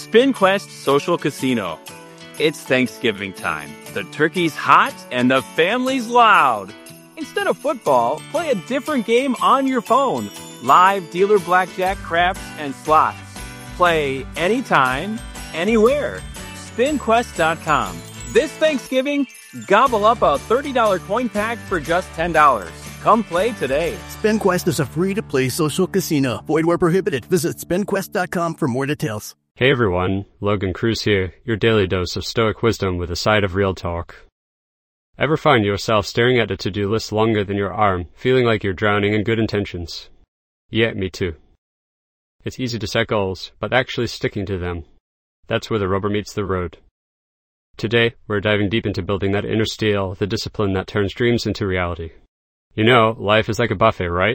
SpinQuest Social Casino. It's Thanksgiving time. The turkey's hot and the family's loud. Instead of football, play a different game on your phone. Live dealer blackjack, craps, and slots. Play anytime, anywhere. SpinQuest.com. This Thanksgiving, gobble up a $30 coin pack for just $10. Come play today. SpinQuest is a free-to-play social casino. Void where prohibited. Visit SpinQuest.com for more details. Hey everyone, Logan Cruz here, your daily dose of stoic wisdom with a side of real talk. Ever find yourself staring at a to-do list longer than your arm, feeling like you're drowning in good intentions? Yeah, me too. It's easy to set goals, but actually sticking to them, that's where the rubber meets the road. Today, we're diving deep into building that inner steel, the discipline that turns dreams into reality. You know, life is like a buffet, right?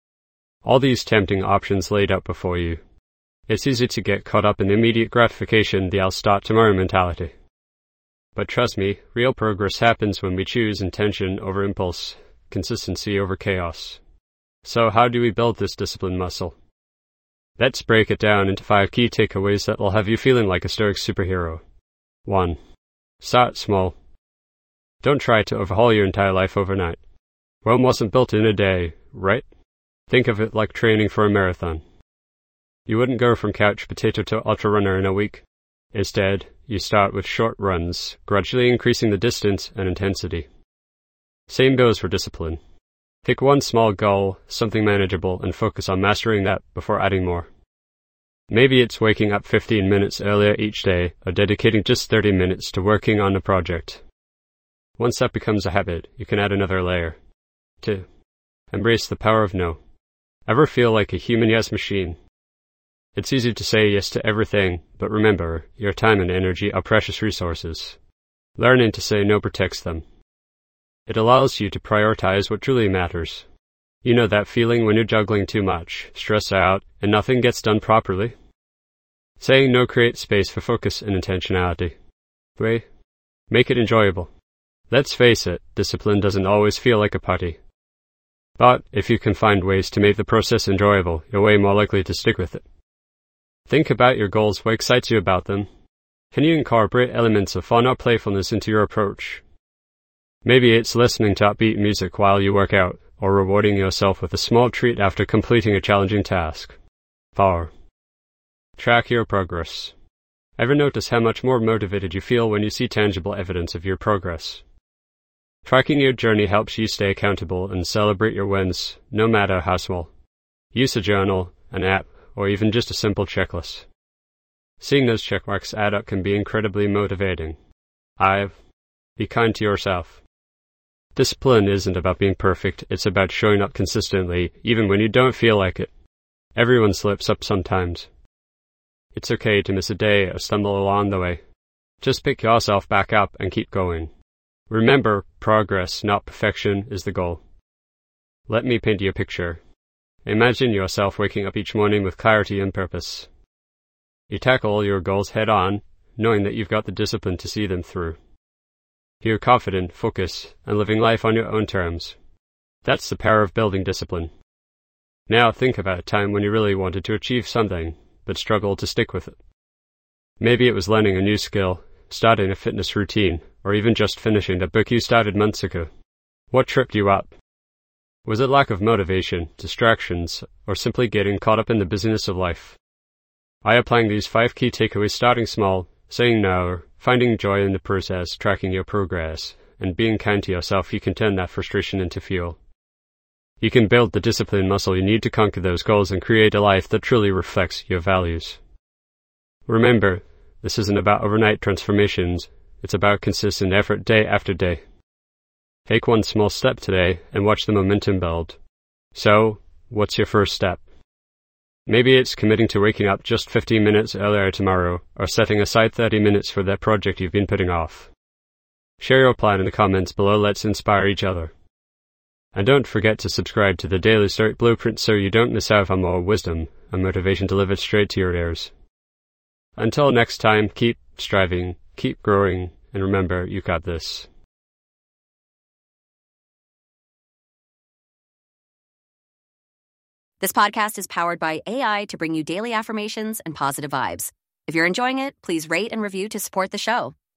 All these tempting options laid out before you. It's easy to get caught up in the immediate gratification, the I'll start tomorrow mentality. But trust me, real progress happens when we choose intention over impulse, consistency over chaos. So how do we build this discipline muscle? Let's break it down into 5 key takeaways that will have you feeling like a stoic superhero. 1. Start small. Don't try to overhaul your entire life overnight. Rome wasn't built in a day, right? Think of it like training for a marathon. You wouldn't go from couch potato to ultra runner in a week. Instead, you start with short runs, gradually increasing the distance and intensity. Same goes for discipline. Pick one small goal, something manageable, and focus on mastering that before adding more. Maybe it's waking up 15 minutes earlier each day, or dedicating just 30 minutes to working on a project. Once that becomes a habit, you can add another layer. 2. Embrace the power of no. Ever feel like a human yes machine? It's easy to say yes to everything, but remember, your time and energy are precious resources. Learning to say no protects them. It allows you to prioritize what truly matters. You know that feeling when you're juggling too much, stressed out, and nothing gets done properly? Saying no creates space for focus and intentionality. 3. Make it enjoyable. Let's face it, discipline doesn't always feel like a party. But if you can find ways to make the process enjoyable, you're way more likely to stick with it. Think about your goals, what excites you about them. Can you incorporate elements of fun or playfulness into your approach? Maybe it's listening to upbeat music while you work out, or rewarding yourself with a small treat after completing a challenging task. 4. Track your progress. Ever notice how much more motivated you feel when you see tangible evidence of your progress? Tracking your journey helps you stay accountable and celebrate your wins, no matter how small. Use a journal, an app, or even just a simple checklist. Seeing those checkmarks add up can be incredibly motivating. 5. Be kind to yourself. Discipline isn't about being perfect, it's about showing up consistently, even when you don't feel like it. Everyone slips up sometimes. It's okay to miss a day or stumble along the way. Just pick yourself back up and keep going. Remember, progress, not perfection, is the goal. Let me paint you a picture. Imagine yourself waking up each morning with clarity and purpose. You tackle your goals head on, knowing that you've got the discipline to see them through. You're confident, focused, and living life on your own terms. That's the power of building discipline. Now think about a time when you really wanted to achieve something, but struggled to stick with it. Maybe it was learning a new skill, starting a fitness routine, or even just finishing the book you started months ago. What tripped you up? Was it lack of motivation, distractions, or simply getting caught up in the busyness of life? By applying these 5 key takeaways, starting small, saying no, finding joy in the process, tracking your progress, and being kind to yourself, you can turn that frustration into fuel. You can build the discipline muscle you need to conquer those goals and create a life that truly reflects your values. Remember, this isn't about overnight transformations, it's about consistent effort day after day. Take one small step today and watch the momentum build. So, what's your first step? Maybe it's committing to waking up just 15 minutes earlier tomorrow, or setting aside 30 minutes for that project you've been putting off. Share your plan in the comments below, let's inspire each other. And don't forget to subscribe to the Daily Stoic Blueprint so you don't miss out on more wisdom and motivation delivered straight to your ears. Until next time, keep striving, keep growing, and remember, you got this. This podcast is powered by AI to bring you daily affirmations and positive vibes. If you're enjoying it, please rate and review to support the show.